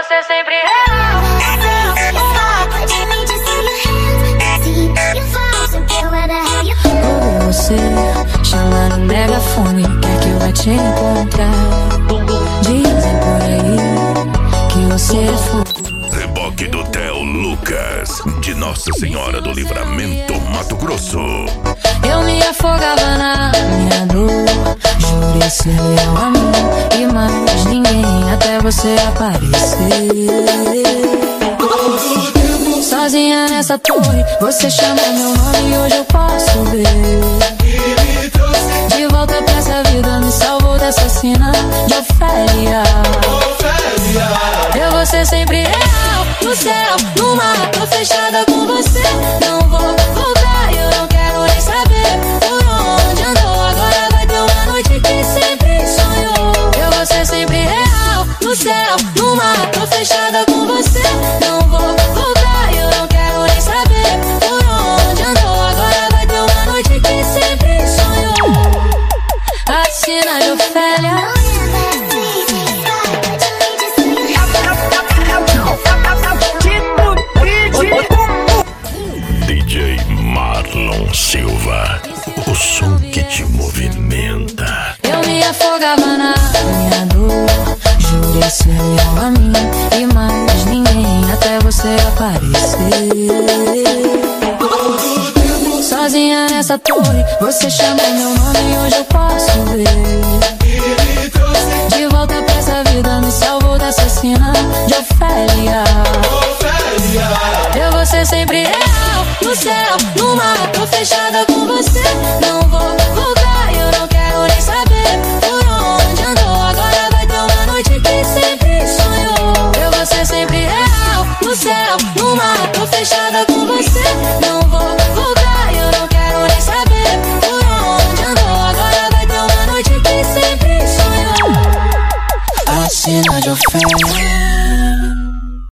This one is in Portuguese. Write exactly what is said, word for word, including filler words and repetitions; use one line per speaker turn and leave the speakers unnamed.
você sempre real.
Ouve você chamar no megafone, quer que eu vá te encontrar. Dizem por aí que você é fogo.
Reboque do Theo Lucas, de Nossa Senhora do Livramento, Mato Grosso.
Eu me afogava na minha dor, jurei ser leal a mim e mais ninguém, até você aparecer. Sozinha nessa torre, você chamou meu nome e hoje eu posso ver. De volta pra essa vida, me salvou dessa cena de Ofélia. Eu vou ser sempre real, no céu, no mar, tô fechada com você. Não vou voltar, eu não quero nem saber por onde andou. Agora vai ter uma noite que sempre sonhou. Eu vou ser sempre real, no céu, no mar, tô fechada com você. Não vou voltar, eu não quero nem saber por onde andou. Agora vai ter uma noite que sempre sonhou. A cena de Ofélia.
D J Marlon Silva, o som que te movimenta.
Eu me afogava na minha dor, jurei ser leal a mim e mais ninguém, até você aparecer. Sozinha nessa torre, você chamou meu nome e hoje eu posso ver. De volta pra essa vida, me salvou dessa cena de Ofélia. Eu vou ser sempre real, no céu, no mar, tô fechada com você. Não vou voltar, eu não quero nem saber por onde andou. Agora vai ter uma noite que sempre sonhou. Eu vou ser sempre real, no céu, no mar, tô fechada com você. Não vou voltar, eu não quero nem saber por onde andou. Agora vai ter uma noite que sempre sonhou. A cena de Ofélia.